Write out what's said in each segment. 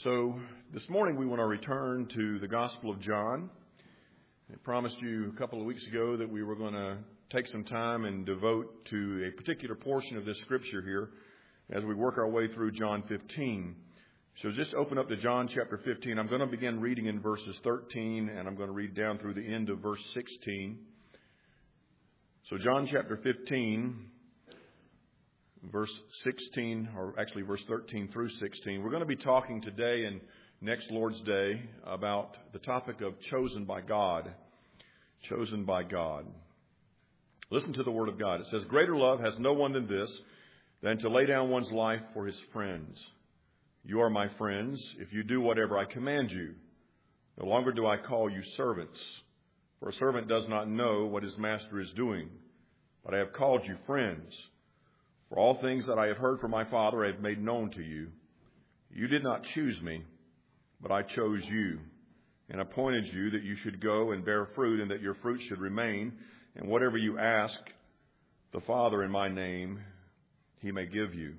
So this morning we want to return to the Gospel of John. I promised you a couple of weeks ago that we were going to take some time and devote to a particular portion of this scripture here as we work our way through John 15. So just open up to John chapter 15. I'm going to begin reading in verses 13 and I'm going to read down through the end of verse 16. So John chapter 15, verse 16, or actually verse 13 through 16. We're going to be talking today and next Lord's Day about the topic of chosen by God. Chosen by God. Listen to the word of God. It says, "Greater love has no one than this, than to lay down one's life for his friends. You are my friends if you do whatever I command you. No longer do I call you servants, for a servant does not know what his master is doing. But I have called you friends. For all things that I have heard from my Father I have made known to you. You did not choose me, but I chose you, and appointed you that you should go and bear fruit, and that your fruit should remain. And whatever you ask the Father in my name, he may give you."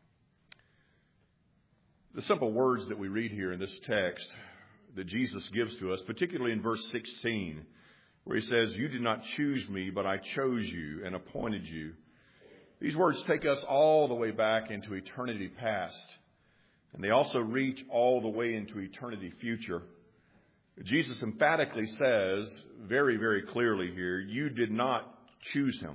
The simple words that we read here in this text that Jesus gives to us, particularly in verse 16, where he says, "You did not choose me, but I chose you and appointed you." These words take us all the way back into eternity past, and they also reach all the way into eternity future. Jesus emphatically says very, very clearly here, you did not choose him,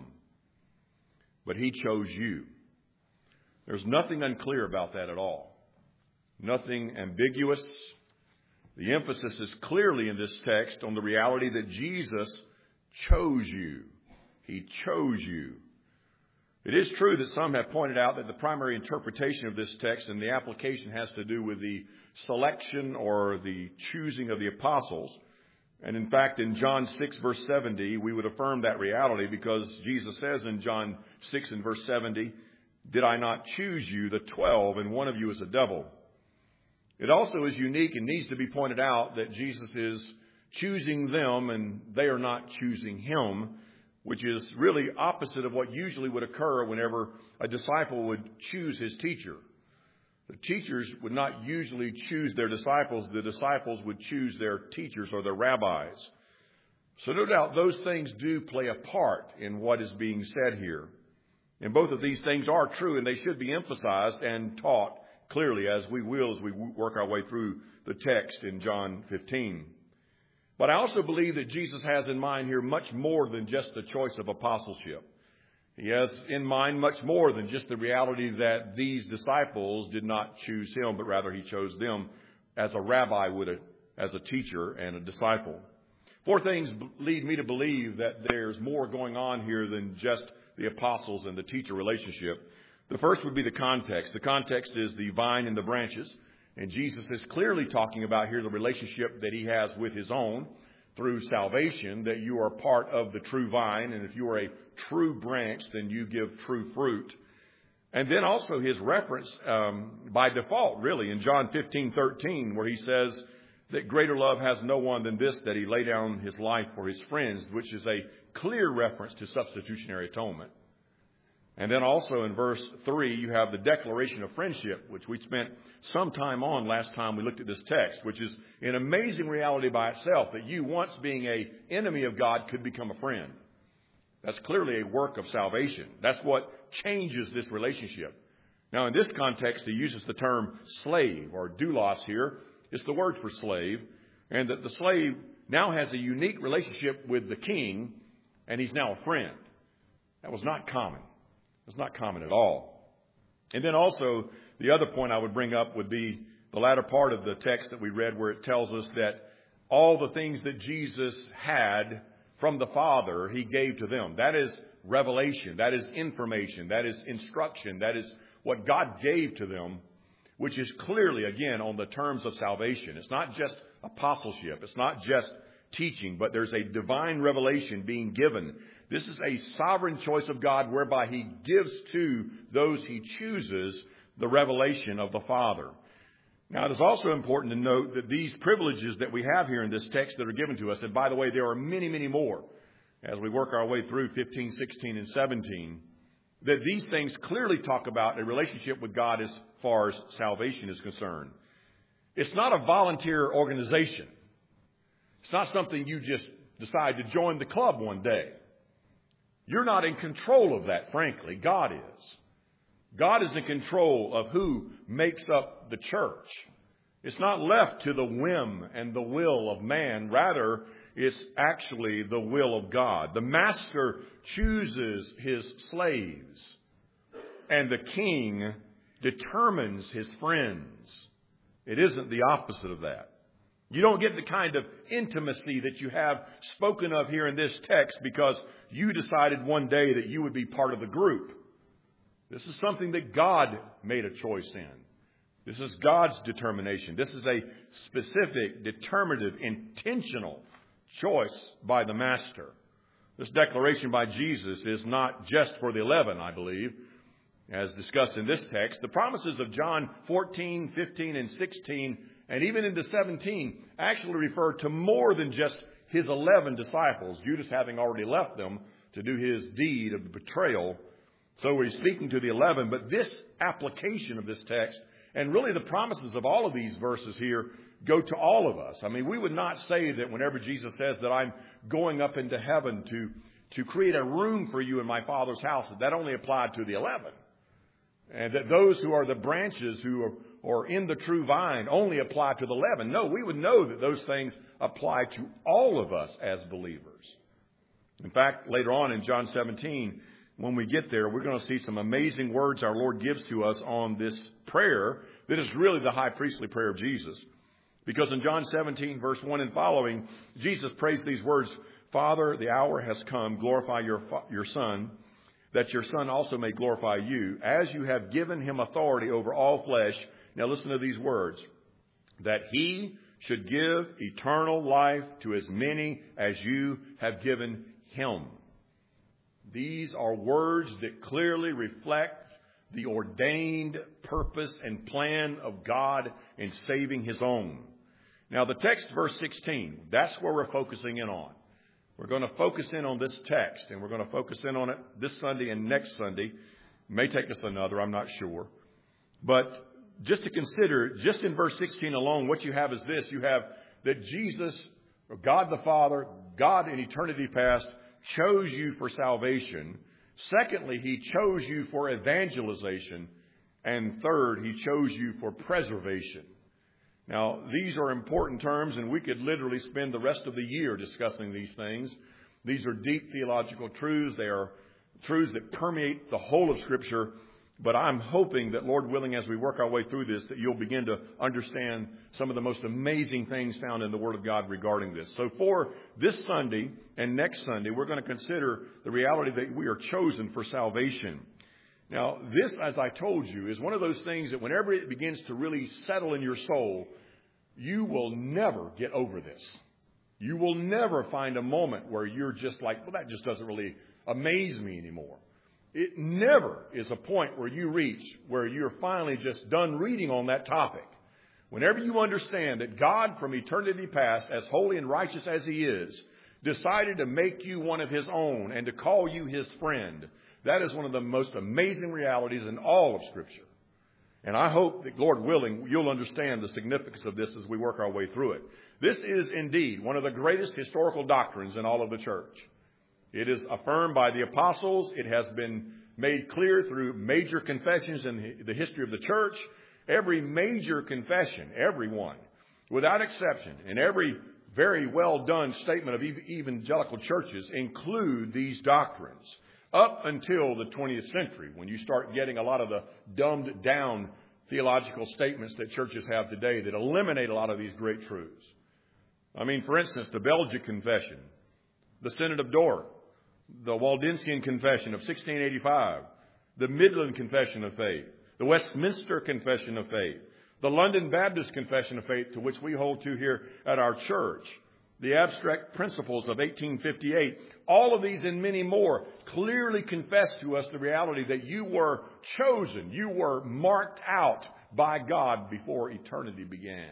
but he chose you. There's nothing unclear about that at all. Nothing ambiguous. The emphasis is clearly in this text on the reality that Jesus chose you. He chose you. It is true that some have pointed out that the primary interpretation of this text and the application has to do with the selection or the choosing of the apostles. And in fact, in John 6, verse 70, we would affirm that reality because Jesus says in John 6 and verse 70, "Did I not choose you, the 12, and one of you is a devil?" It also is unique and needs to be pointed out that Jesus is choosing them and they are not choosing him, which is really opposite of what usually would occur whenever a disciple would choose his teacher. The teachers would not usually choose their disciples. The disciples would choose their teachers or their rabbis. So no doubt those things do play a part in what is being said here. And both of these things are true, and they should be emphasized and taught clearly as we work our way through the text in John 15. But I also believe that Jesus has in mind here much more than just the choice of apostleship. He has in mind much more than just the reality that these disciples did not choose him, but rather he chose them as a rabbi would as a teacher and a disciple. Four things lead me to believe that there's more going on here than just the apostles and the teacher relationship. The first would be the context. The context is the vine and the branches. And Jesus is clearly talking about here the relationship that he has with his own through salvation, that you are part of the true vine. And if you are a true branch, then you give true fruit. And then also his reference by default, really, in John 15:13, where he says that greater love has no one than this, that he lay down his life for his friends, which is a clear reference to substitutionary atonement. And then also in verse 3, you have the declaration of friendship, which we spent some time on last time we looked at this text, which is an amazing reality by itself, that you, once being an enemy of God, could become a friend. That's clearly a work of salvation. That's what changes this relationship. Now, in this context, he uses the term slave or doulos here. It's the word for slave. And that the slave now has a unique relationship with the king, and he's now a friend. That was not common. It's not common at all. And then also, the other point I would bring up would be the latter part of the text that we read, where it tells us that all the things that Jesus had from the Father, he gave to them. That is revelation. That is information. That is instruction. That is what God gave to them, which is clearly, again, on the terms of salvation. It's not just apostleship. It's not just teaching, but there's a divine revelation being given. This is a sovereign choice of God whereby he gives to those he chooses the revelation of the Father. Now, it is also important to note that these privileges that we have here in this text that are given to us, and by the way, there are many, many more as we work our way through 15, 16, and 17, that these things clearly talk about a relationship with God as far as salvation is concerned. It's not a volunteer organization. It's not something you just decide to join the club one day. You're not in control of that, frankly. God is. God is in control of who makes up the church. It's not left to the whim and the will of man. Rather, it's actually the will of God. The master chooses his slaves, and the king determines his friends. It isn't the opposite of that. You don't get the kind of intimacy that you have spoken of here in this text because you decided one day that you would be part of the group. This is something that God made a choice in. This is God's determination. This is a specific, determinative, intentional choice by the Master. This declaration by Jesus is not just for the 11, I believe, as discussed in this text. The promises of John 14, 15, and 16, and even into 17, actually refer to more than just his 11 disciples, Judas having already left them to do his deed of betrayal. So he's speaking to the 11, but this application of this text, and really the promises of all of these verses here, go to all of us. I mean, we would not say that whenever Jesus says that I'm going up into heaven to create a room for you in my Father's house, that only applied to the 11. And that those who are the branches who are in the true vine only apply to the 11. No, we would know that those things apply to all of us as believers. In fact, later on in John 17, when we get there, we're going to see some amazing words our Lord gives to us on this prayer that is really the high priestly prayer of Jesus. Because in John 17, verse 1 and following, Jesus prays these words, Father, the hour has come, glorify your Son, that your Son also may glorify you, as you have given him authority over all flesh. Now listen to these words, that he should give eternal life to as many as you have given him. These are words that clearly reflect the ordained purpose and plan of God in saving his own. Now the text, verse 16, that's where we're focusing in on. We're going to focus in on this text, and we're going to focus in on it this Sunday and next Sunday. It may take us another, I'm not sure. But just to consider, just in verse 16 alone, what you have is this. You have that Jesus, or God the Father, God in eternity past, chose you for salvation. Secondly, he chose you for evangelization. And third, he chose you for preservation. Now, these are important terms, and we could literally spend the rest of the year discussing these things. These are deep theological truths. They are truths that permeate the whole of Scripture. But I'm hoping that, Lord willing, as we work our way through this, that you'll begin to understand some of the most amazing things found in the Word of God regarding this. So for this Sunday and next Sunday, we're going to consider the reality that we are chosen for salvation. Now, this, as I told you, is one of those things that whenever it begins to really settle in your soul, you will never get over this. You will never find a moment where you're just like, well, that just doesn't really amaze me anymore. It never is a point where you reach where you're finally just done reading on that topic. Whenever you understand that God from eternity past, as holy and righteous as he is, decided to make you one of his own and to call you his friend, that is one of the most amazing realities in all of Scripture. And I hope that, Lord willing, you'll understand the significance of this as we work our way through it. This is indeed one of the greatest historical doctrines in all of the church. It is affirmed by the apostles. It has been made clear through major confessions in the history of the church. Every major confession, every one, without exception, and every very well done statement of evangelical churches include these doctrines. Up until the 20th century, when you start getting a lot of the dumbed down theological statements that churches have today that eliminate a lot of these great truths. I mean, for instance, the Belgic Confession, the Synod of Dort, the Waldensian Confession of 1685, the Midland Confession of Faith, the Westminster Confession of Faith, the London Baptist Confession of Faith, to which we hold to here at our church, the Abstract Principles of 1858, all of these and many more clearly confess to us the reality that you were chosen, you were marked out by God before eternity began.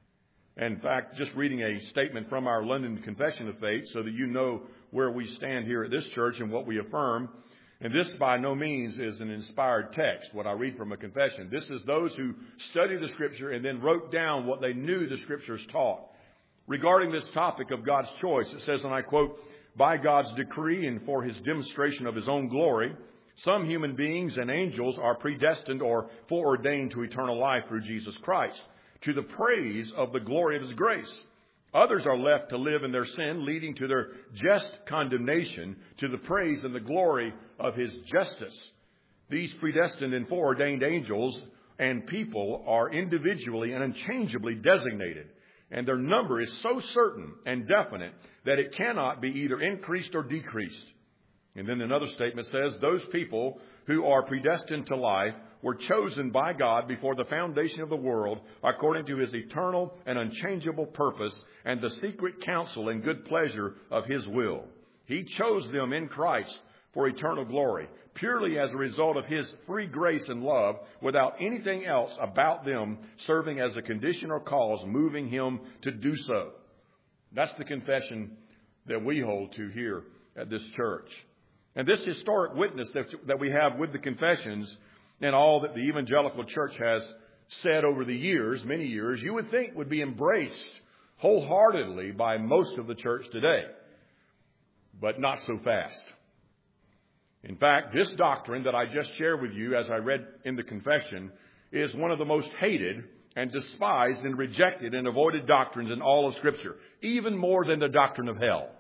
In fact, just reading a statement from our London Confession of Faith so that you know where we stand here at this church and what we affirm. And this by no means is an inspired text, what I read from a confession. This is those who studied the Scripture and then wrote down what they knew the Scriptures taught. Regarding this topic of God's choice, it says, and I quote, "By God's decree and for His demonstration of His own glory, some human beings and angels are predestined or foreordained to eternal life through Jesus Christ, to the praise of the glory of His grace. Others are left to live in their sin, leading to their just condemnation, to the praise and the glory of His justice. These predestined and foreordained angels and people are individually and unchangeably designated, and their number is so certain and definite that it cannot be either increased or decreased." And then another statement says, "Those people who are predestined to life were chosen by God before the foundation of the world according to His eternal and unchangeable purpose and the secret counsel and good pleasure of His will. He chose them in Christ for eternal glory, purely as a result of His free grace and love, without anything else about them serving as a condition or cause moving Him to do so." That's the confession that we hold to here at this church. And this historic witness that we have with the confessions and all that the evangelical church has said over the years, many years, you would think would be embraced wholeheartedly by most of the church today. But not so fast. In fact, this doctrine that I just shared with you as I read in the confession is one of the most hated and despised and rejected and avoided doctrines in all of Scripture, even more than the doctrine of hell.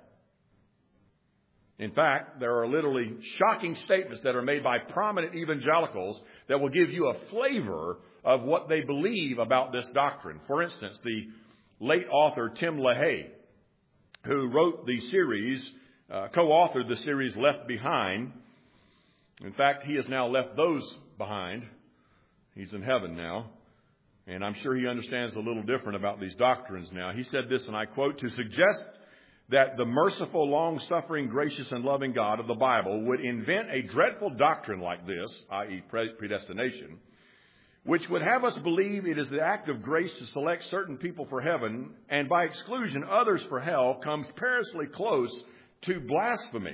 In fact, there are literally shocking statements that are made by prominent evangelicals that will give you a flavor of what they believe about this doctrine. For instance, the late author Tim LaHaye, who wrote the series, co-authored the series Left Behind. In fact, he has now left those behind. He's in heaven now. And I'm sure he understands a little different about these doctrines now. He said this, and I quote, "To suggest that the merciful, long-suffering, gracious, and loving God of the Bible would invent a dreadful doctrine like this," i.e. predestination, "which would have us believe it is the act of grace to select certain people for heaven and by exclusion others for hell, comes perilously close to blasphemy."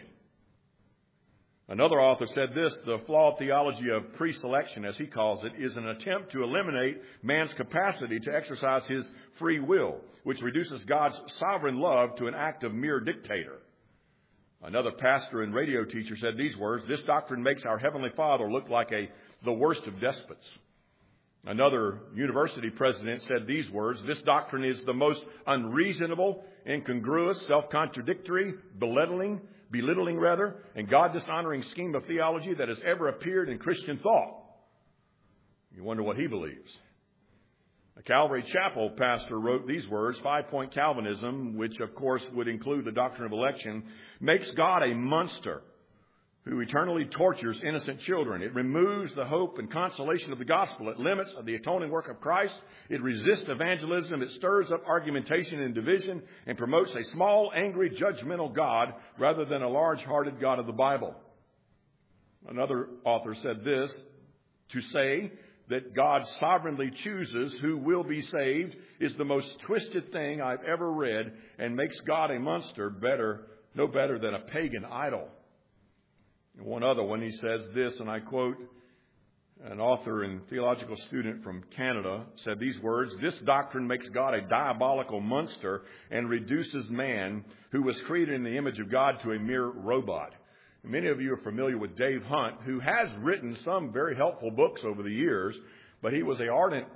Another author said this, "The flawed theology of pre-selection, as he calls it, is an attempt to eliminate man's capacity to exercise his free will, which reduces God's sovereign love to an act of mere dictator." Another pastor and radio teacher said these words, "This doctrine makes our Heavenly Father look like the worst of despots." Another university president said these words, "This doctrine is the most unreasonable, incongruous, self-contradictory, belittling, and God-dishonoring scheme of theology that has ever appeared in Christian thought." You wonder what he believes. A Calvary Chapel pastor wrote these words, "Five-point Calvinism," which of course would include the doctrine of election, "makes God a monster who eternally tortures innocent children. It removes the hope and consolation of the gospel. It limits the atoning work of Christ. It resists evangelism. It stirs up argumentation and division and promotes a small, angry, judgmental God rather than a large-hearted God of the Bible." Another author said this, "To say that God sovereignly chooses who will be saved is the most twisted thing I've ever read and makes God a monster no better than a pagan idol." And one other one, he says this, and I quote, an author and theological student from Canada said these words, "This doctrine makes God a diabolical monster and reduces man, who was created in the image of God, to a mere robot." And many of you are familiar with Dave Hunt, who has written some very helpful books over the years, but he was an ardent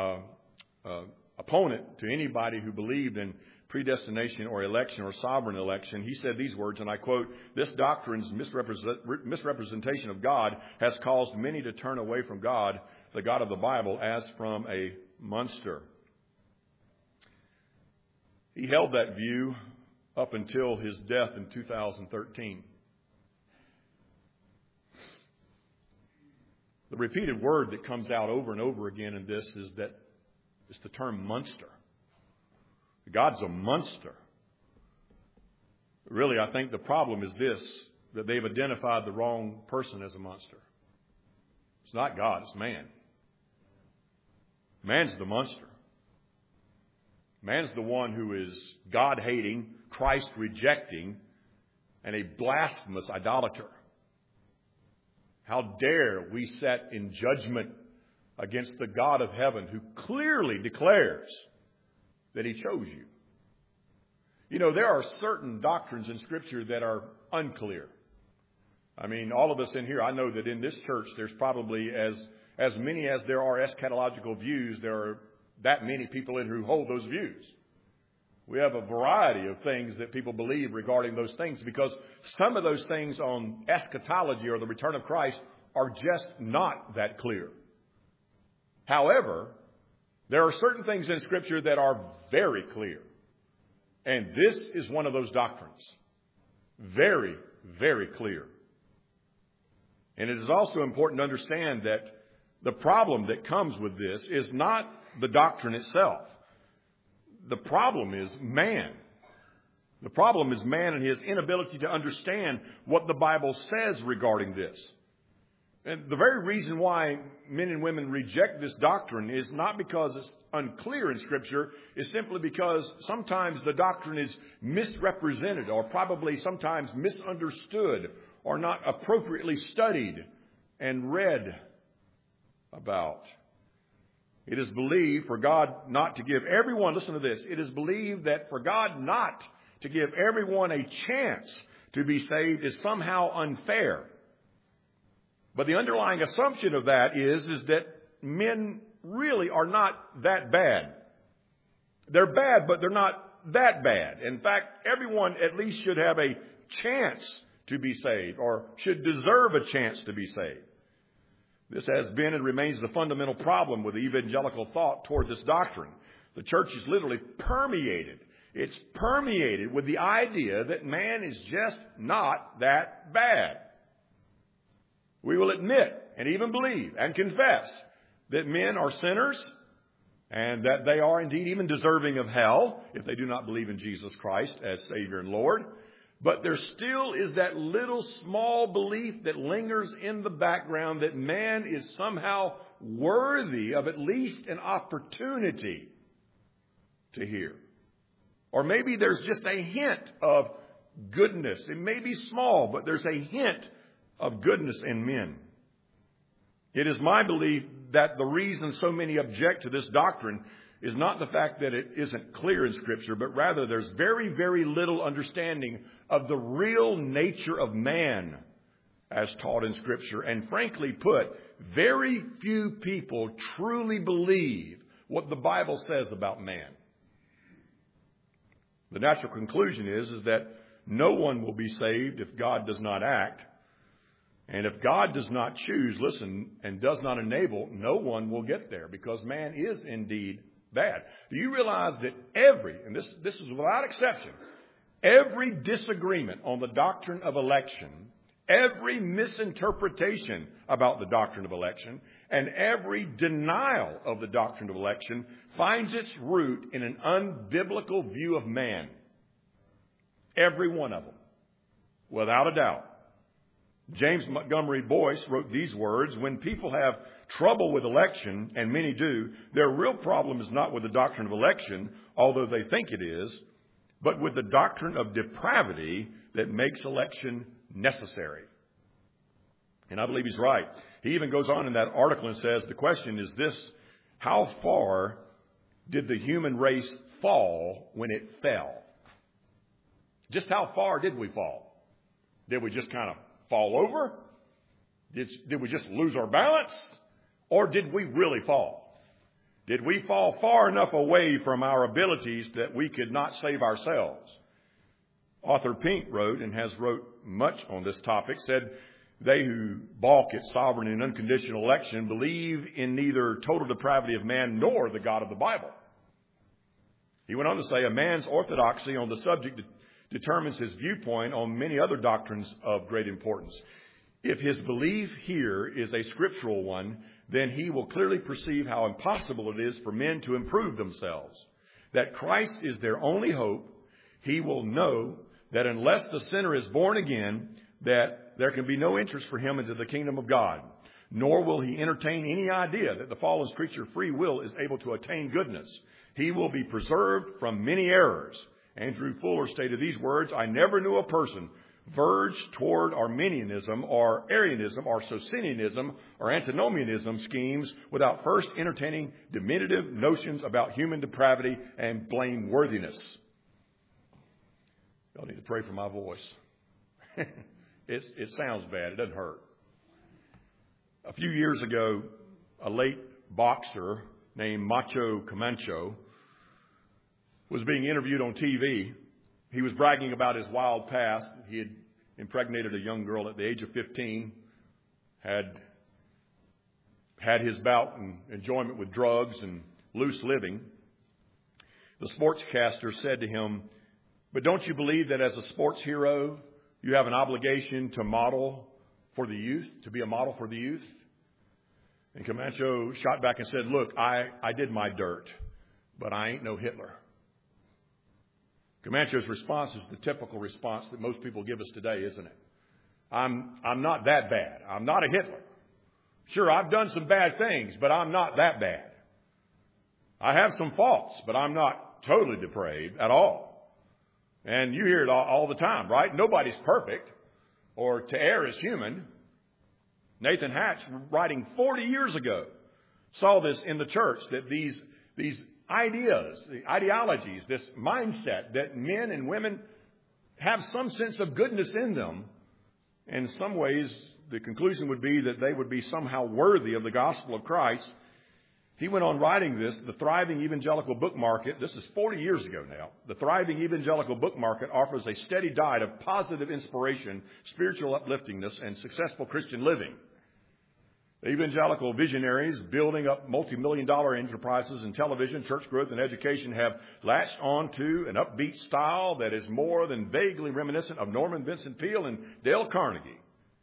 opponent to anybody who believed in predestination or election or sovereign election. He said these words, and I quote, "This doctrine's misrepresentation of God has caused many to turn away from God, the God of the Bible, as from a monster." He held that view up until his death in 2013. The repeated word that comes out over and over again in this is the term monster. God's a monster. Really, I think the problem is this, that they've identified the wrong person as a monster. It's not God, it's man. Man's the monster. Man's the one who is God-hating, Christ-rejecting, and a blasphemous idolater. How dare we set in judgment against the God of heaven who clearly declares that He chose you. You know, there are certain doctrines in Scripture that are unclear. I mean, all of us in here, I know that in this church there's probably as many as there are eschatological views, there are that many people in who hold those views. We have a variety of things that people believe regarding those things because some of those things on eschatology or the return of Christ are just not that clear. However, there are certain things in Scripture that are very clear. And this is one of those doctrines. Very, very clear. And it is also important to understand that the problem that comes with this is not the doctrine itself. The problem is man. The problem is man and his inability to understand what the Bible says regarding this. And the very reason why men and women reject this doctrine is not because it's unclear in Scripture. It's simply because sometimes the doctrine is misrepresented or probably sometimes misunderstood or not appropriately studied and read about. It is believed for God not to give everyone, listen to this, it is believed that for God not to give everyone a chance to be saved is somehow unfair. But the underlying assumption of that is that men really are not that bad. They're bad, but they're not that bad. In fact, everyone at least should have a chance to be saved or should deserve a chance to be saved. This has been and remains the fundamental problem with evangelical thought toward this doctrine. The church is literally permeated. It's permeated with the idea that man is just not that bad. We will admit and even believe and confess that men are sinners and that they are indeed even deserving of hell if they do not believe in Jesus Christ as Savior and Lord. But there still is that little small belief that lingers in the background that man is somehow worthy of at least an opportunity to hear. Or maybe there's just a hint of goodness. It may be small, but there's a hint of goodness in men. It is my belief that the reason so many object to this doctrine is not the fact that it isn't clear in Scripture, but rather there's very, very little understanding of the real nature of man as taught in Scripture. And frankly put, very few people truly believe what the Bible says about man. The natural conclusion is that no one will be saved if God does not act. And if God does not choose, listen, and does not enable, no one will get there because man is indeed bad. Do you realize that and this is without exception, every disagreement on the doctrine of election, every misinterpretation about the doctrine of election, and every denial of the doctrine of election finds its root in an unbiblical view of man. Every one of them, without a doubt. James Montgomery Boyce wrote these words, when people have trouble with election, and many do, their real problem is not with the doctrine of election, although they think it is, but with the doctrine of depravity that makes election necessary. And I believe he's right. He even goes on in that article and says, the question is this: how far did the human race fall when it fell? Just how far did we fall? Did we just kind of fall over? Did we just lose our balance? Or did we really fall? Did we fall far enough away from our abilities that we could not save ourselves? Arthur Pink wrote, and has wrote much on this topic, said, they who balk at sovereign and unconditional election believe in neither total depravity of man nor the God of the Bible. He went on to say, a man's orthodoxy on the subject determines his viewpoint on many other doctrines of great importance. If his belief here is a scriptural one, then he will clearly perceive how impossible it is for men to improve themselves. That Christ is their only hope. He will know that unless the sinner is born again, that there can be no interest for him into the kingdom of God. Nor will he entertain any idea that the fallen creature free will is able to attain goodness. He will be preserved from many errors. Andrew Fuller stated these words, I never knew a person verge toward Arminianism or Arianism or Socinianism or antinomianism schemes without first entertaining diminutive notions about human depravity and blameworthiness. Y'all need to pray for my voice. It sounds bad. It doesn't hurt. A few years ago, a late boxer named Macho Camacho was being interviewed on TV. He was bragging about his wild past. He had impregnated a young girl at the age of 15, had his bout and enjoyment with drugs and loose living. The sportscaster said to him, "But don't you believe that as a sports hero, you have an obligation to model for the youth, to be a model for the youth?" And Camacho shot back and said, "Look, I did my dirt, but I ain't no Hitler." Camacho's response is the typical response that most people give us today, isn't it? I'm not that bad. I'm not a Hitler. Sure, I've done some bad things, but I'm not that bad. I have some faults, but I'm not totally depraved at all. And you hear it all the time, right? Nobody's perfect, or to err is human. Nathan Hatch, writing 40 years ago, saw this in the church, that these ideas, the ideologies, this mindset that men and women have some sense of goodness in them. In some ways, the conclusion would be that they would be somehow worthy of the gospel of Christ. He went on writing this, the thriving evangelical book market. This is 40 years ago now. The thriving evangelical book market offers a steady diet of positive inspiration, spiritual upliftingness, and successful Christian living. Evangelical visionaries building up multi-million-dollar enterprises in television, church growth, and education have latched on to an upbeat style that is more than vaguely reminiscent of Norman Vincent Peale and Dale Carnegie.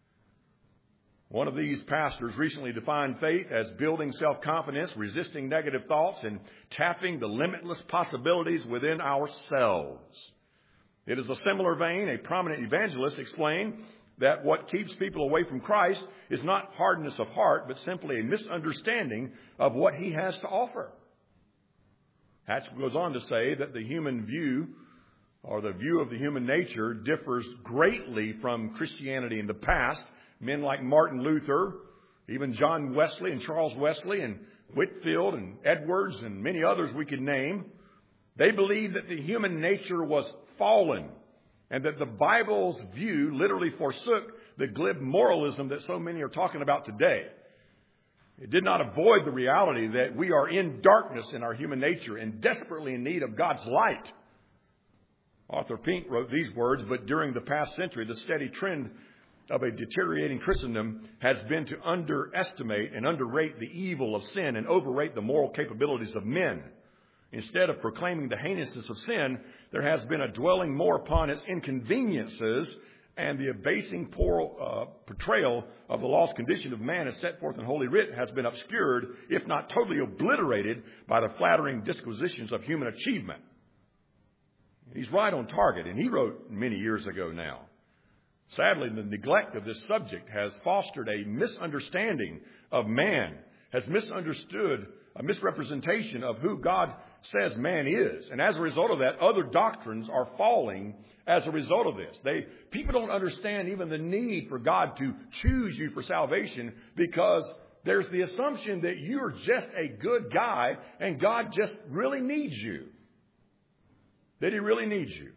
One of these pastors recently defined faith as building self-confidence, resisting negative thoughts, and tapping the limitless possibilities within ourselves. It is a similar vein. A prominent evangelist explained that what keeps people away from Christ is not hardness of heart, but simply a misunderstanding of what he has to offer. Hatch goes on to say that the human view, or the view of the human nature, differs greatly from Christianity in the past. Men like Martin Luther, even John Wesley and Charles Wesley and Whitefield and Edwards and many others we could name, they believed that the human nature was fallen, and that the Bible's view literally forsook the glib moralism that so many are talking about today. It did not avoid the reality that we are in darkness in our human nature and desperately in need of God's light. Arthur Pink wrote these words, "But during the past century, the steady trend of a deteriorating Christendom has been to underestimate and underrate the evil of sin and overrate the moral capabilities of men. Instead of proclaiming the heinousness of sin, there has been a dwelling more upon its inconveniences, and the abasing portrayal of the lost condition of man as set forth in Holy Writ has been obscured, if not totally obliterated, by the flattering disquisitions of human achievement." He's right on target, and he wrote many years ago now. Sadly, the neglect of this subject has fostered a misunderstanding of man, has misunderstood a misrepresentation of who God says man is. And as a result of that, other doctrines are falling as a result of this. People don't understand even the need for God to choose you for salvation, because there's the assumption that you're just a good guy and God just really needs you. That he really needs you.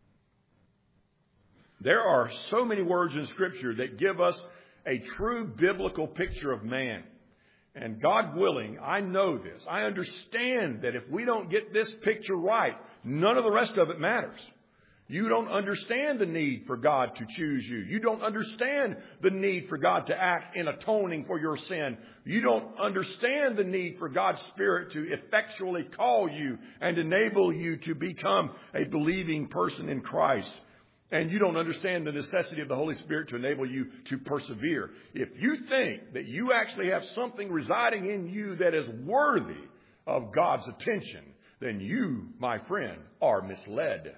There are so many words in Scripture that give us a true biblical picture of man. And God willing, I know this. I understand that if we don't get this picture right, none of the rest of it matters. You don't understand the need for God to choose you. You don't understand the need for God to act in atoning for your sin. You don't understand the need for God's Spirit to effectually call you and enable you to become a believing person in Christ. And you don't understand the necessity of the Holy Spirit to enable you to persevere. If you think that you actually have something residing in you that is worthy of God's attention, then you, my friend, are misled.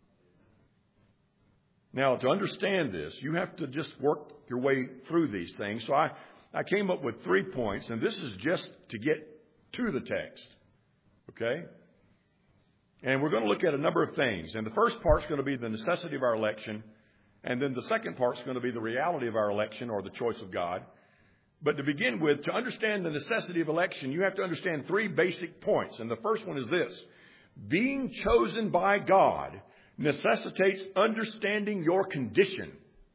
Now, to understand this, you have to just work your way through these things. So I came up with 3 points, and this is just to get to the text. Okay? And we're going to look at a number of things. And the first part is going to be the necessity of our election. And then the second part is going to be the reality of our election or the choice of God. But to begin with, to understand the necessity of election, you have to understand three basic points. And the first one is this. Being chosen by God necessitates understanding your condition.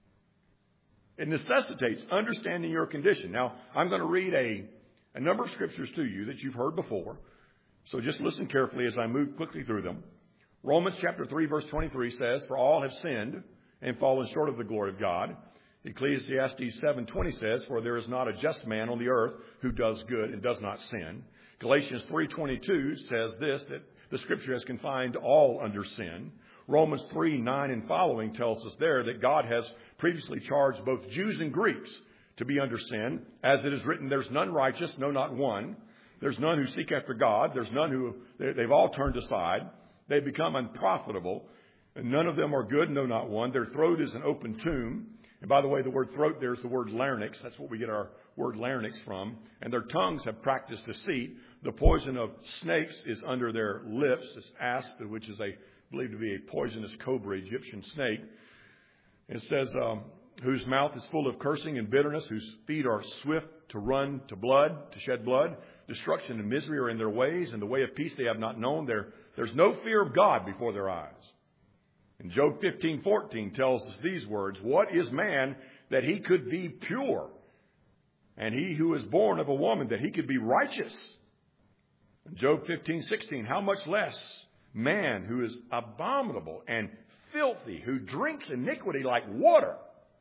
It necessitates understanding your condition. Now, I'm going to read a number of scriptures to you that you've heard before. So just listen carefully as I move quickly through them. Romans chapter 3, verse 23 says, "For all have sinned and fallen short of the glory of God." Ecclesiastes 7:20 says, "For there is not a just man on the earth who does good and does not sin." Galatians 3:22 says this, that the Scripture has confined all under sin. Romans 3:9 and following tells us there that God has previously charged both Jews and Greeks to be under sin. As it is written, there's none righteous, no, not one. There's none who seek after God. There's none who, they've all turned aside. They've become unprofitable. And none of them are good, no, not one. Their throat is an open tomb. And by the way, the word throat there is the word larynx. That's what we get our word larynx from. And their tongues have practiced deceit. The poison of snakes is under their lips. It's asp, which is believed to be a poisonous cobra, Egyptian snake. It says, whose mouth is full of cursing and bitterness, whose feet are swift to run to blood, to shed blood. Destruction and misery are in their ways, and the way of peace they have not known. There's no fear of God before their eyes. And Job 15:14 tells us these words, "What is man that he could be pure? And he who is born of a woman that he could be righteous?" And Job 15:16, "How much less man who is abominable and filthy, who drinks iniquity like water?"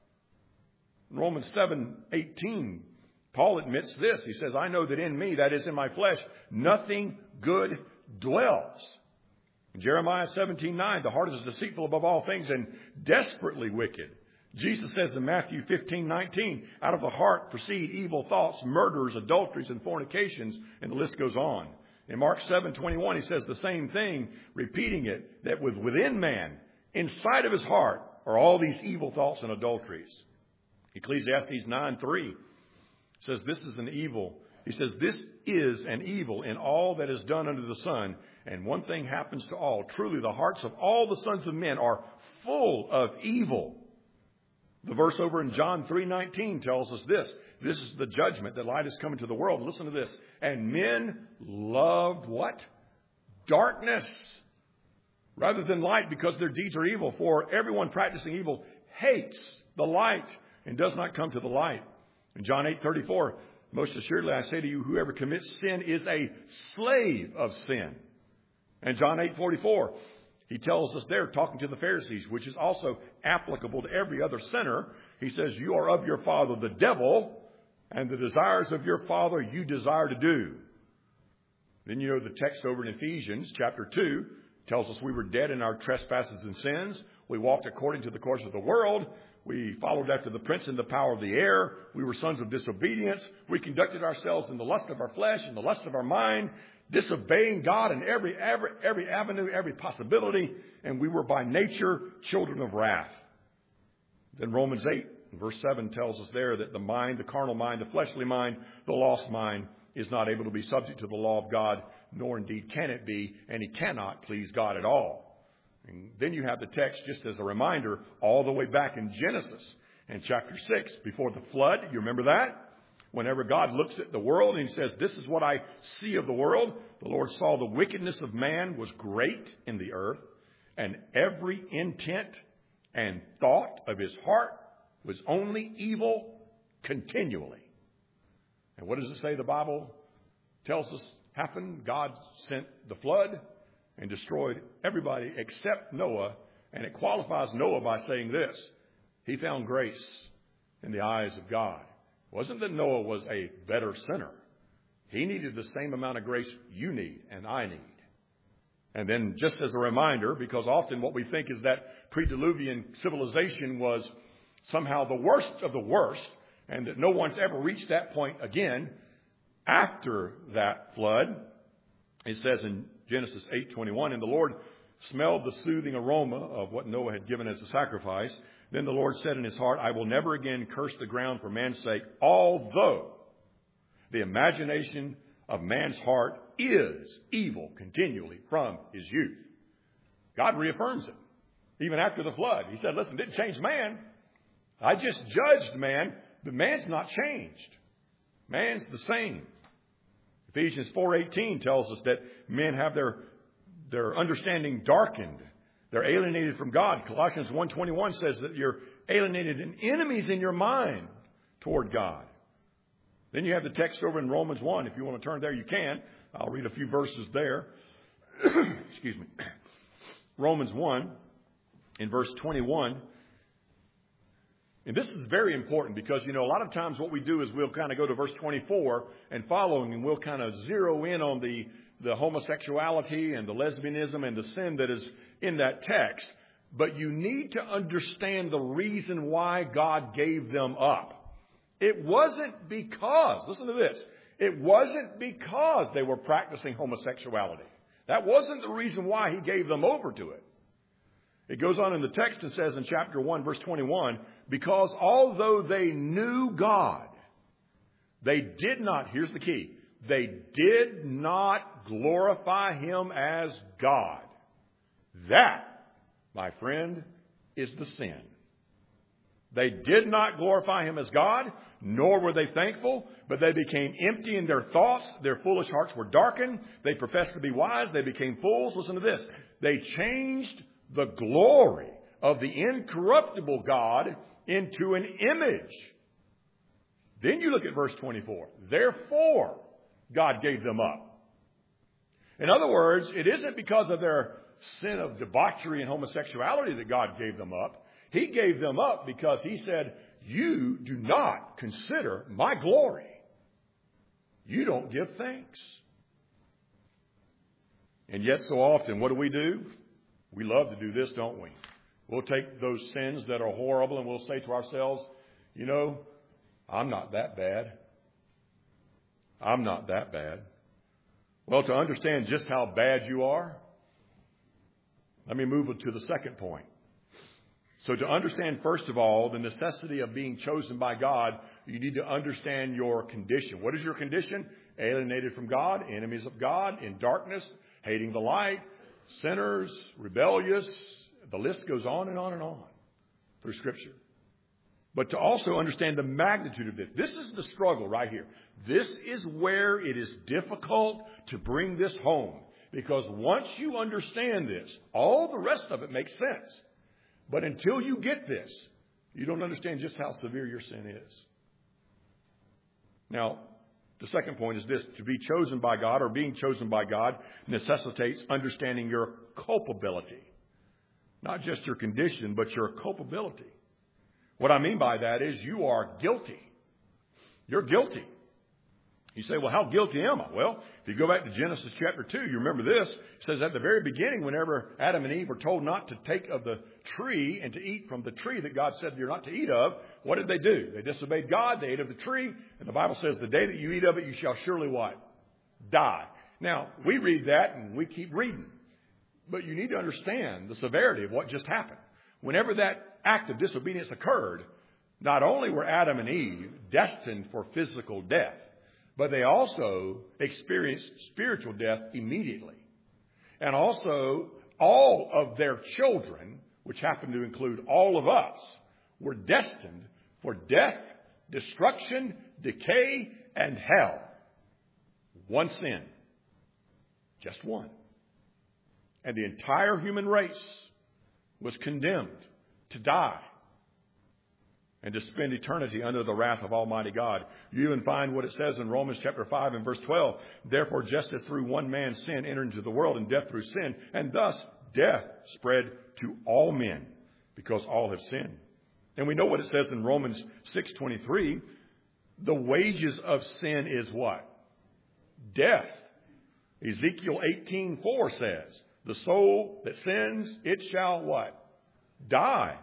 In Romans 7:18, Paul admits this. He says, "I know that in me, that is in my flesh, nothing good dwells." In Jeremiah 17:9, "The heart is deceitful above all things and desperately wicked." Jesus says in Matthew 15:19, "Out of the heart proceed evil thoughts, murders, adulteries, and fornications," and the list goes on. In Mark 7:21, he says the same thing, repeating it, that within man, inside of his heart, are all these evil thoughts and adulteries. Ecclesiastes 9:3 says this is an evil. He says, "This is an evil in all that is done under the sun. And one thing happens to all. Truly, the hearts of all the sons of men are full of evil." The verse over in John 3:19 tells us this. This is the judgment that light has come into the world. Listen to this. "And men loved" what? "Darkness rather than light, because their deeds are evil. For everyone practicing evil hates the light and does not come to the light." In John 8:34, "Most assuredly I say to you, whoever commits sin is a slave of sin." And John 8:44, he tells us there, talking to the Pharisees, which is also applicable to every other sinner. He says, "You are of your father, the devil, and the desires of your father you desire to do." Then you know the text over in Ephesians chapter 2 tells us we were dead in our trespasses and sins. We walked according to the course of the world. We followed after the prince and the power of the air. We were sons of disobedience. We conducted ourselves in the lust of our flesh and the lust of our mind, disobeying God in every avenue, every possibility. And we were by nature children of wrath. Then Romans 8, verse 7 tells us there that the mind, the carnal mind, the fleshly mind, the lost mind is not able to be subject to the law of God, nor indeed can it be, and he cannot please God at all. And then you have the text, just as a reminder, all the way back in Genesis in chapter 6, before the flood. You remember that? Whenever God looks at the world and he says, "This is what I see of the world," the Lord saw the wickedness of man was great in the earth, and every intent and thought of his heart was only evil continually. And what does it say the Bible tells us happened? God sent the flood and destroyed everybody except Noah. And it qualifies Noah by saying this: he found grace in the eyes of God. It wasn't that Noah was a better sinner. He needed the same amount of grace you need and I need. And then just as a reminder, because often what we think is that pre-Diluvian civilization was somehow the worst of the worst, and that no one's ever reached that point again. After that flood, it says in Genesis 8:21, "And the Lord smelled the soothing aroma of what Noah had given as a sacrifice. Then the Lord said in his heart, I will never again curse the ground for man's sake, although the imagination of man's heart is evil continually from his youth." God reaffirms it. even after the flood. He said, listen, didn't change man. I just judged man, but man's not changed. Man's the same. Ephesians 4:18 tells us that men have their understanding darkened. They're alienated from God. Colossians 1:21 says that you're alienated and enemies in your mind toward God. Then you have the text over in Romans 1. If you want to turn there, you can. I'll read a few verses there. Excuse me. Romans 1 in verse 21. And this is very important because, a lot of times what we do is we'll kind of go to verse 24 and following, and we'll kind of zero in on the homosexuality and the lesbianism and the sin that is in that text. But you need to understand the reason why God gave them up. It wasn't because, listen to this, it wasn't because they were practicing homosexuality. That wasn't the reason why he gave them over to it. It goes on in the text and says in chapter 1, verse 21, because although they knew God, they did not, here's the key, they did not glorify him as God. That, my friend, is the sin. They did not glorify him as God, nor were they thankful, but they became empty in their thoughts. Their foolish hearts were darkened. They professed to be wise. They became fools. Listen to this. They changed the glory of the incorruptible God into an image. Then you look at verse 24. Therefore, God gave them up. In other words, it isn't because of their sin of debauchery and homosexuality that God gave them up. He gave them up because he said, you do not consider my glory. You don't give thanks. And yet so often, what do? We love to do this, don't we? We'll take those sins that are horrible and we'll say to ourselves, I'm not that bad. I'm not that bad. Well, to understand just how bad you are, let me move to the second point. So to understand, first of all, the necessity of being chosen by God, you need to understand your condition. What is your condition? Alienated from God, enemies of God, in darkness, hating the light, sinners, rebellious. The list goes on and on and on through Scripture. But to also understand the magnitude of this. This is the struggle right here. This is where it is difficult to bring this home. Because once you understand this, all the rest of it makes sense. But until you get this, you don't understand just how severe your sin is. Now, the second point is this. To be chosen by God or being chosen by God necessitates understanding your culpability. Not just your condition, but your culpability. What I mean by that is you are guilty. You're guilty. You say, well, how guilty am I? Well, if you go back to Genesis chapter 2, you remember this. It says at the very beginning, whenever Adam and Eve were told not to take of the tree and to eat from the tree that God said you're not to eat of, what did they do? They disobeyed God. They ate of the tree. And the Bible says the day that you eat of it, you shall surely what? Die. Now, we read that and we keep reading. But you need to understand the severity of what just happened. Whenever that act of disobedience occurred, not only were Adam and Eve destined for physical death, but they also experienced spiritual death immediately. And also, all of their children, which happened to include all of us, were destined for death, destruction, decay, and hell. One sin. Just one. And the entire human race was condemned to die and to spend eternity under the wrath of Almighty God. You even find what it says in Romans chapter 5 and verse 12. Therefore, just as through one man sin entered into the world, and death through sin, and thus death spread to all men, because all have sinned. And we know what it says in Romans 6:23. The wages of sin is what? Death. Ezekiel 18:4 says, the soul that sins, it shall what? Die.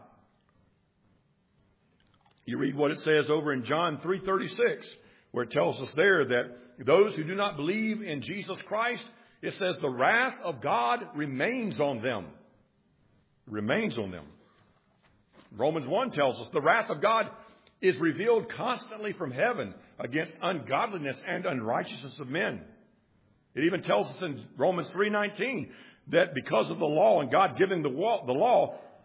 You read what it says over in John 3:36, where it tells us there that those who do not believe in Jesus Christ, it says the wrath of God remains on them. Remains on them. Romans 1 tells us the wrath of God is revealed constantly from heaven against ungodliness and unrighteousness of men. It even tells us in Romans 3:19 that because of the law and God giving the law,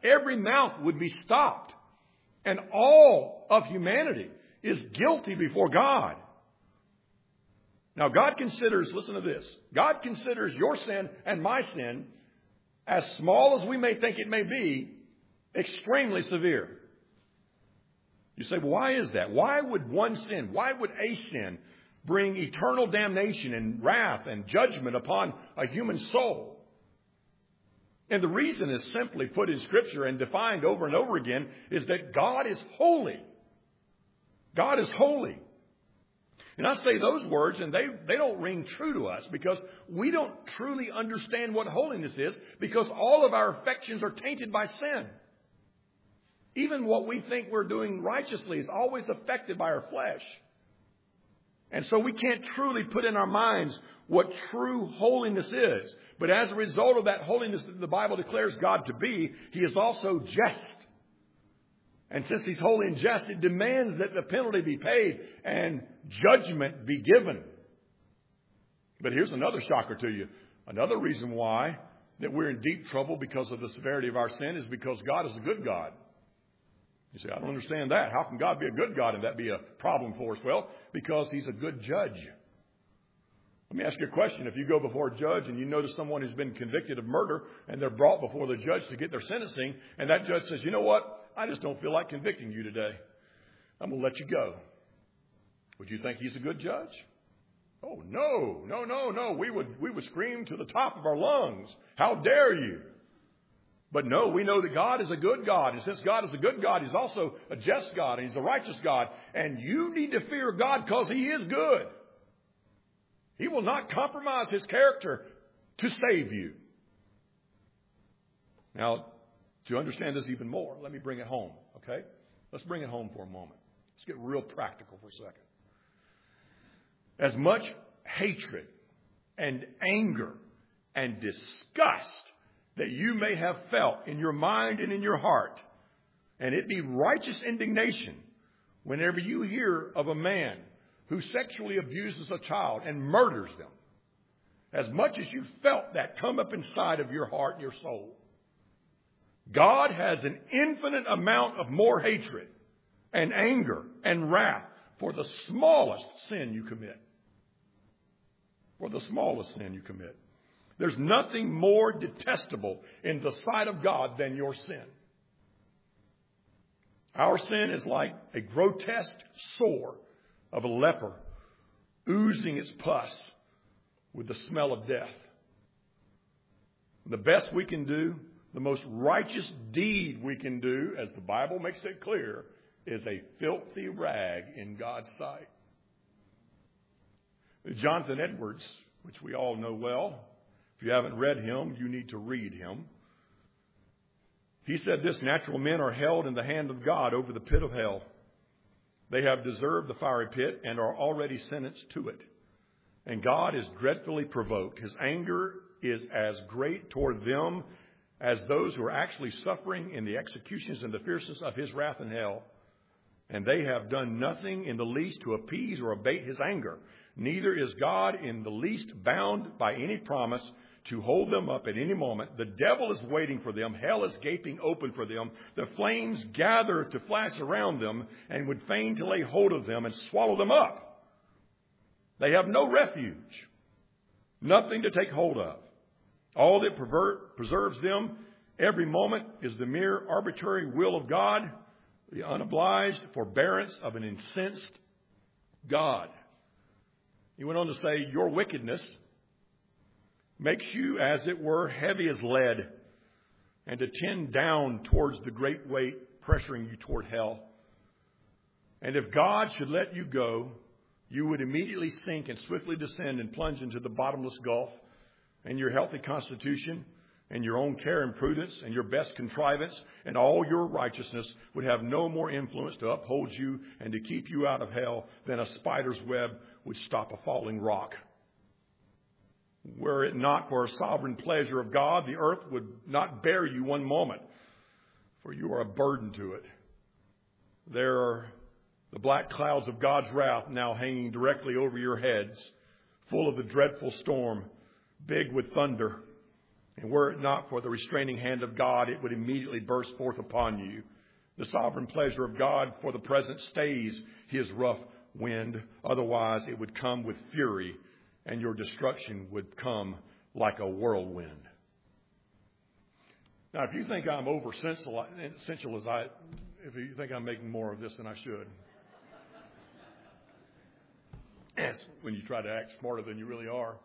every mouth would be stopped. And all of humanity is guilty before God. Now God considers, listen to this, God considers your sin and my sin, as small as we may think it may be, extremely severe. You say, well, why is that? Why would one sin, why would a sin bring eternal damnation and wrath and judgment upon a human soul? And the reason is simply put in Scripture and defined over and over again is that God is holy. God is holy. And I say those words and they don't ring true to us because we don't truly understand what holiness is because all of our affections are tainted by sin. Even what we think we're doing righteously is always affected by our flesh. And so we can't truly put in our minds what true holiness is. But as a result of that holiness that the Bible declares God to be, He is also just. And since He's holy and just, it demands that the penalty be paid and judgment be given. But here's another shocker to you. Another reason why that we're in deep trouble because of the severity of our sin is because God is a good God. You say, I don't understand that. How can God be a good God and that be a problem for us? Well, because He's a good judge. Let me ask you a question. If you go before a judge and you notice someone who's been convicted of murder and they're brought before the judge to get their sentencing, and that judge says, you know what? I just don't feel like convicting you today. I'm going to let you go. Would you think He's a good judge? Oh, no. We would scream to the top of our lungs. How dare you? But no, we know that God is a good God. And since God is a good God, He's also a just God. And He's a righteous God. And you need to fear God because He is good. He will not compromise His character to save you. Now, to understand this even more, let me bring it home, okay? Let's bring it home for a moment. Let's get real practical for a second. As much hatred and anger and disgust that you may have felt in your mind and in your heart, and it be righteous indignation whenever you hear of a man who sexually abuses a child and murders them, as much as you felt that come up inside of your heart and your soul, God has an infinite amount of more hatred and anger and wrath for the smallest sin you commit. For the smallest sin you commit. There's nothing more detestable in the sight of God than your sin. Our sin is like a grotesque sore of a leper oozing its pus with the smell of death. The best we can do, the most righteous deed we can do, as the Bible makes it clear, is a filthy rag in God's sight. Jonathan Edwards, which we all know well, if you haven't read him, you need to read him. He said this, natural men are held in the hand of God over the pit of hell. They have deserved the fiery pit and are already sentenced to it. And God is dreadfully provoked. His anger is as great toward them as those who are actually suffering in the executions and the fierceness of His wrath in hell. And they have done nothing in the least to appease or abate His anger. Neither is God in the least bound by any promise to hold them up at any moment. The devil is waiting for them. Hell is gaping open for them. The flames gather to flash around them and would fain to lay hold of them and swallow them up. They have no refuge, nothing to take hold of. All that preserves them every moment is the mere arbitrary will of God, the unobliged forbearance of an incensed God. He went on to say, your wickedness makes you, as it were, heavy as lead, and to tend down towards the great weight pressuring you toward hell. And if God should let you go, you would immediately sink and swiftly descend and plunge into the bottomless gulf, and your healthy constitution and your own care and prudence and your best contrivance and all your righteousness would have no more influence to uphold you and to keep you out of hell than a spider's web would stop a falling rock. Were it not for a sovereign pleasure of God, the earth would not bear you one moment, for you are a burden to it. There are the black clouds of God's wrath now hanging directly over your heads, full of the dreadful storm, big with thunder. And were it not for the restraining hand of God, it would immediately burst forth upon you. The sovereign pleasure of God for the present stays his rough wind. Otherwise, it would come with fury, and your destruction would come like a whirlwind. Now, if you think I'm over essential if you think I'm making more of this than I should, that's when you try to act smarter than you really are.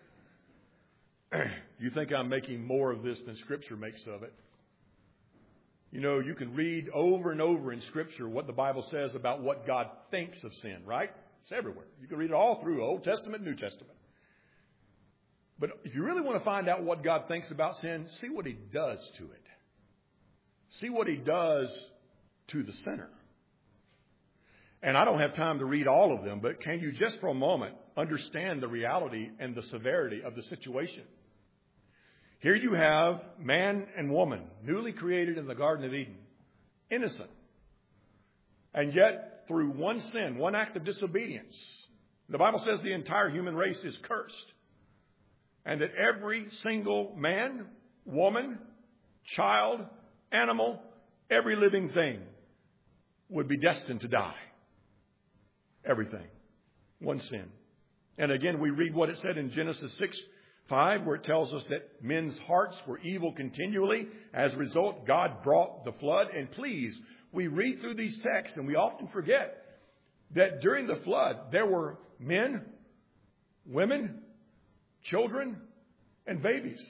You think I'm making more of this than Scripture makes of it. You know, you can read over and over in Scripture what the Bible says about what God thinks of sin, right? It's everywhere. You can read it all through Old Testament, New Testament. But if you really want to find out what God thinks about sin, see what He does to it. See what He does to the sinner. And I don't have time to read all of them, but can you just for a moment understand the reality and the severity of the situation? Here you have man and woman, newly created in the Garden of Eden, innocent. And yet, through one sin, one act of disobedience, the Bible says the entire human race is cursed. And that every single man, woman, child, animal, every living thing would be destined to die. Everything. One sin. And again, we read what it said in Genesis 6:5, where it tells us that men's hearts were evil continually. As a result, God brought the flood. And please, we read through these texts and we often forget that during the flood, there were men, women, children, and babies.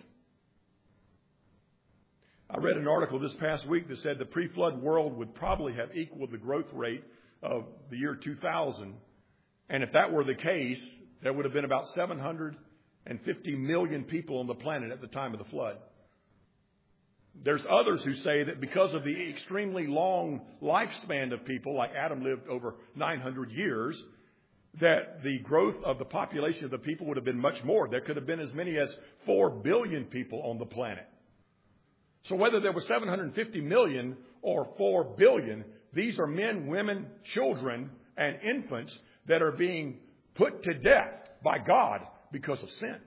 I read an article this past week that said the pre-flood world would probably have equaled the growth rate of the year 2000. And if that were the case, there would have been about 750 million people on the planet at the time of the flood. There's others who say that because of the extremely long lifespan of people, like Adam lived over 900 years, that the growth of the population of the people would have been much more. There could have been as many as 4 billion people on the planet. So whether there were 750 million or 4 billion, these are men, women, children, and infants that are being put to death by God because of sin.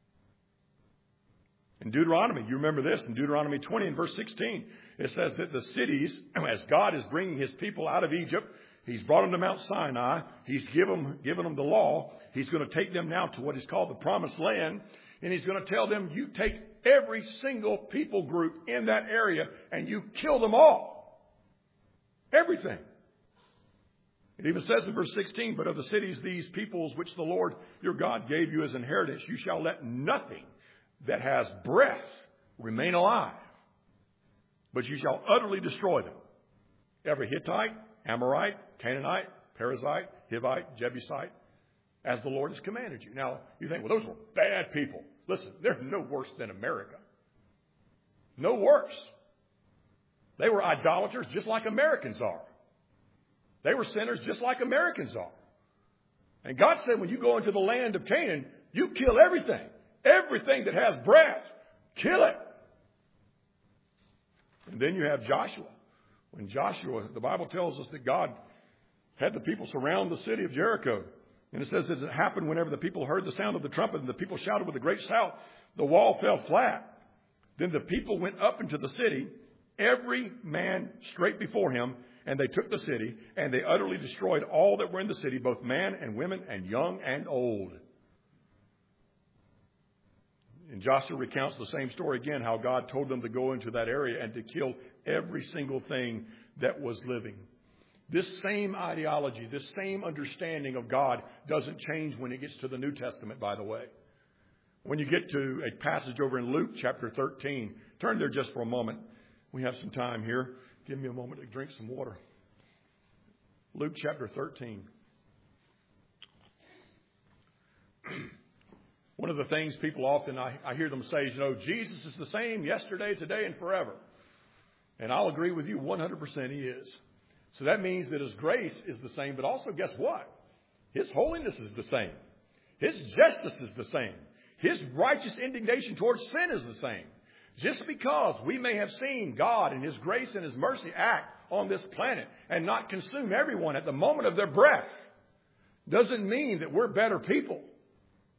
In Deuteronomy, you remember this, in Deuteronomy 20 and verse 16, it says that the cities, as God is bringing His people out of Egypt, He's brought them to Mount Sinai, He's given them the law, He's going to take them now to what is called the Promised Land, and He's going to tell them, you take every single people group in that area and you kill them all. Everything. It even says in verse 16, but of the cities, these peoples which the Lord your God gave you as inheritance, you shall let nothing that has breath remain alive, but you shall utterly destroy them. Every Hittite, Amorite, Canaanite, Perizzite, Hivite, Jebusite, as the Lord has commanded you. Now, you think, well, those were bad people. Listen, they're no worse than America. No worse. They were idolaters just like Americans are. They were sinners just like Americans are. And God said when you go into the land of Canaan, you kill everything. Everything that has breath. Kill it. And then you have Joshua. When Joshua, the Bible tells us that God had the people surround the city of Jericho. And it says, as it happened whenever the people heard the sound of the trumpet and the people shouted with a great shout, the wall fell flat. Then the people went up into the city, every man straight before him, and they took the city, and they utterly destroyed all that were in the city, both man and women and young and old. And Joshua recounts the same story again, how God told them to go into that area and to kill every single thing that was living. This same ideology, this same understanding of God doesn't change when it gets to the New Testament, by the way. When you get to a passage over in Luke chapter 13, turn there just for a moment. We have some time here. Give me a moment to drink some water. Luke chapter 13. One of the things people often, I hear them say is, Jesus is the same yesterday, today, and forever. And I'll agree with you 100% He is. So that means that His grace is the same, but also guess what? His holiness is the same. His justice is the same. His righteous indignation towards sin is the same. Just because we may have seen God and His grace and His mercy act on this planet and not consume everyone at the moment of their breath doesn't mean that we're better people.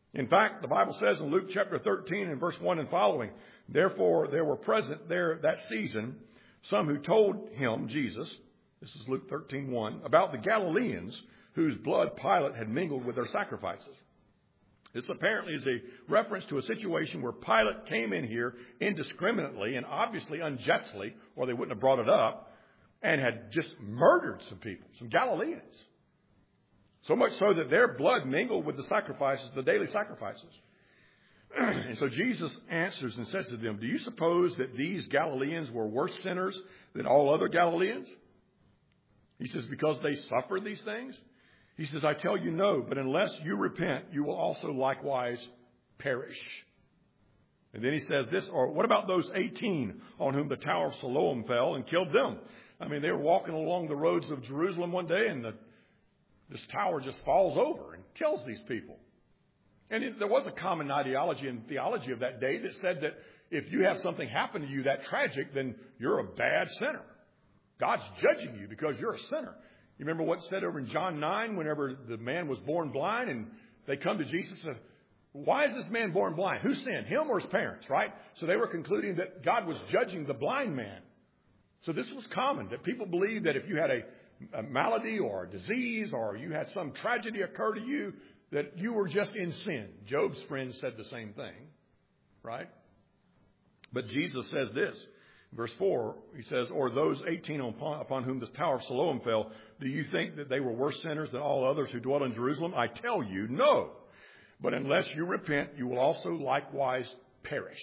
In fact, the Bible says in Luke chapter 13 and verse 1 and following, therefore there were present there that season some who told him, Jesus, this is Luke 13:1, about the Galileans whose blood Pilate had mingled with their sacrifices. This apparently is a reference to a situation where Pilate came in here indiscriminately and obviously unjustly, or they wouldn't have brought it up, and had just murdered some people, some Galileans. So much so that their blood mingled with the sacrifices, the daily sacrifices. And so Jesus answers and says to them, do you suppose that these Galileans were worse sinners than all other Galileans? He says, because they suffered these things? He says, I tell you no, but unless you repent, you will also likewise perish. And then he says this, or what about those 18 on whom the Tower of Siloam fell and killed them? I mean, they were walking along the roads of Jerusalem one day and this tower just falls over and kills these people. And there was a common ideology and theology of that day that said that if you have something happen to you that tragic, then you're a bad sinner. God's judging you because you're a sinner. You remember what's said over in John 9 whenever the man was born blind and they come to Jesus and said, why is this man born blind? Who sinned, him or his parents, right? So they were concluding that God was judging the blind man. So this was common, that people believed that if you had a malady or a disease or you had some tragedy occur to you, that you were just in sin. Job's friends said the same thing, right? But Jesus says this. Verse 4, he says, or those 18 upon whom the Tower of Siloam fell, do you think that they were worse sinners than all others who dwell in Jerusalem? I tell you, no. But unless you repent, you will also likewise perish.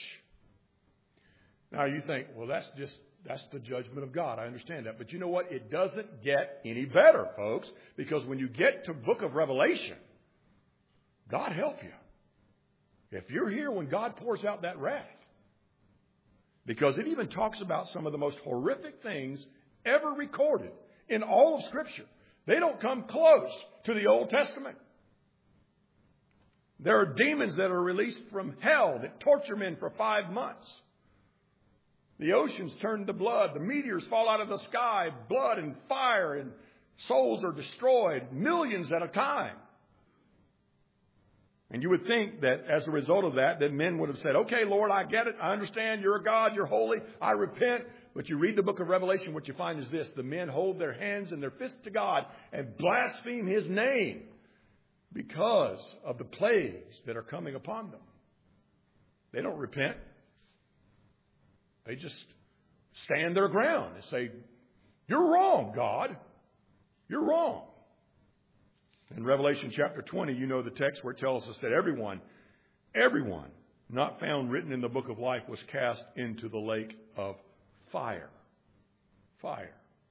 Now you think, well, that's the judgment of God. I understand that. But you know what? It doesn't get any better, folks, because when you get to book of Revelation, God help you. If you're here when God pours out that wrath, because it even talks about some of the most horrific things ever recorded in all of Scripture. They don't come close to the Old Testament. There are demons that are released from hell that torture men for 5 months. The oceans turn to blood. The meteors fall out of the sky. Blood and fire and souls are destroyed. Millions at a time. And you would think that as a result of that men would have said, okay, Lord, I get it. I understand you're a God. You're holy. I repent. But you read the book of Revelation, what you find is this. The men hold their hands and their fists to God and blaspheme His name because of the plagues that are coming upon them. They don't repent. They just stand their ground and say, you're wrong, God. You're wrong. In Revelation chapter 20, you know the text where it tells us that everyone not found written in the book of life was cast into the lake of fire. Fire.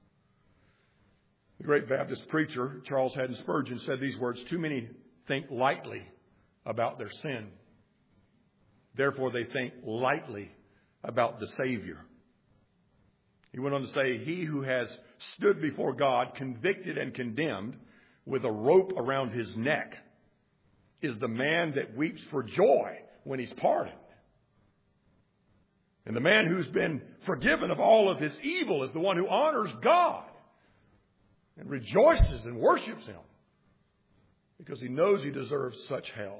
The great Baptist preacher, Charles Haddon Spurgeon, said these words, too many think lightly about their sin. Therefore, they think lightly about the Savior. He went on to say, he who has stood before God, convicted and condemned, with a rope around his neck, is the man that weeps for joy when he's pardoned. And the man who's been forgiven of all of his evil is the one who honors God and rejoices and worships Him because he knows he deserves such hell.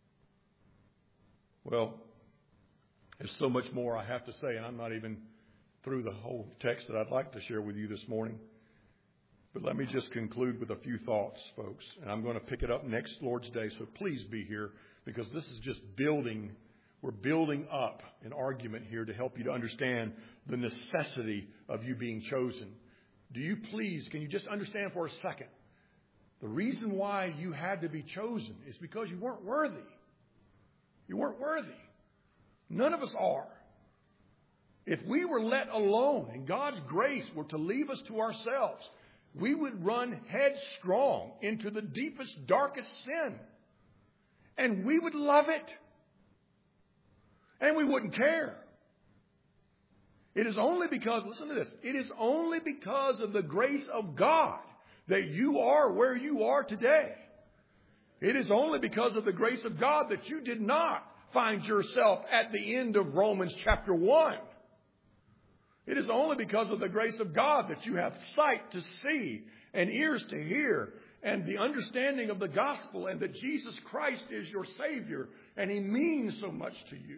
Well, there's so much more I have to say, and I'm not even through the whole text that I'd like to share with you this morning. But let me just conclude with a few thoughts, folks. And I'm going to pick it up next Lord's Day, so please be here because this is just building. We're building up an argument here to help you to understand the necessity of you being chosen. Can you just understand for a second? The reason why you had to be chosen is because you weren't worthy. You weren't worthy. None of us are. If we were let alone and God's grace were to leave us to ourselves, we would run headstrong into the deepest, darkest sin. And we would love it. And we wouldn't care. It is only because, listen to this, it is only because of the grace of God that you are where you are today. It is only because of the grace of God that you did not find yourself at the end of Romans chapter 1. It is only because of the grace of God that you have sight to see and ears to hear and the understanding of the gospel and that Jesus Christ is your Savior and He means so much to you.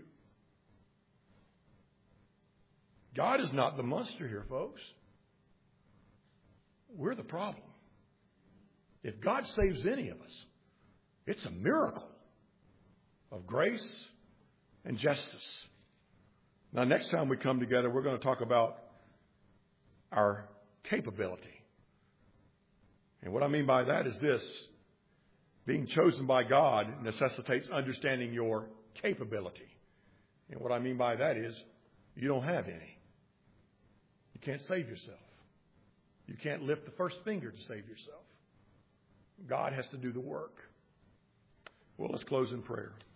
God is not the monster here, folks. We're the problem. If God saves any of us, it's a miracle of grace and justice. Now, next time we come together, we're going to talk about our capability. And what I mean by that is this: being chosen by God necessitates understanding your capability. And what I mean by that is you don't have any. You can't save yourself. You can't lift the first finger to save yourself. God has to do the work. Well, let's close in prayer.